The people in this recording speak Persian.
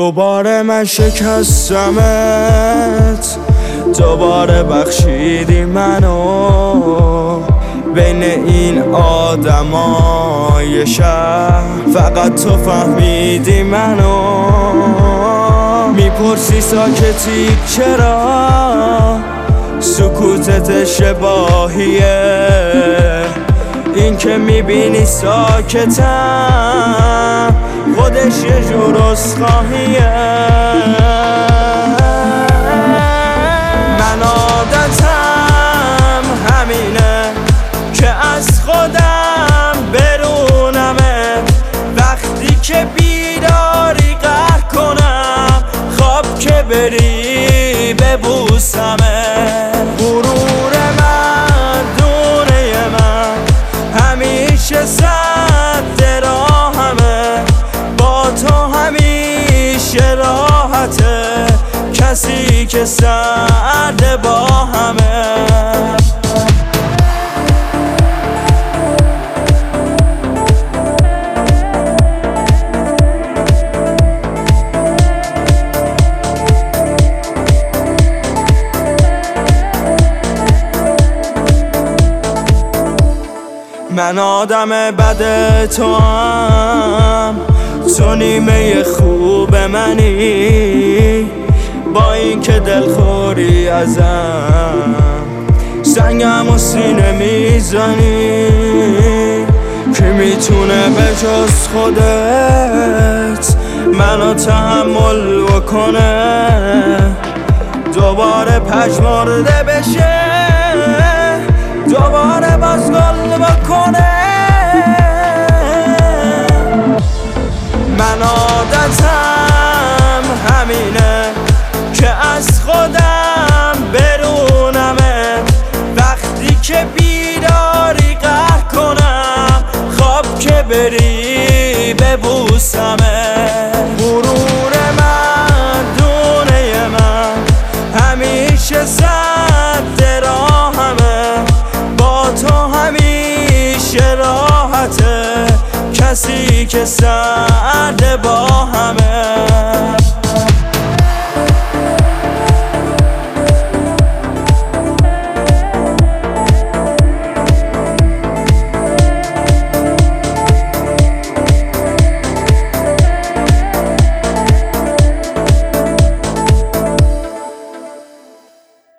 دوباره من شکستمت، دوباره بخشیدی منو بین این آدمای شهر. فقط تو فهمیدی منو، میپرسی ساکتی چرا، سکوتت اشتباهیه. این که میبینی ساکتم خودش یه جور عذرخواهیه. من عادتم همینه که از خودم برونمه، وقتی که بیداری قهر کنم، خواب که بری ببوسمه. غرور من دونه من همیشه سد راهمه، با تو همیشه راحته، کسی که سرد با همه. من آدم بد تو هم، تو نیمه خوب منی، با این که دلخوری ازم سنگم و سینه میزنی. کی میتونه به جز خودت منو تحمل بکنه، دوباره پژمرده بشه، دوباره باز گل بکنه. من عادتم همینه که از خودم برونمه، وقتی که بیداری قهر کنم، خواب که بری ببوسمه. غرور من دونه من همیشه سد راهمه، با تو همیشه راحته، کسی که سرد با همه.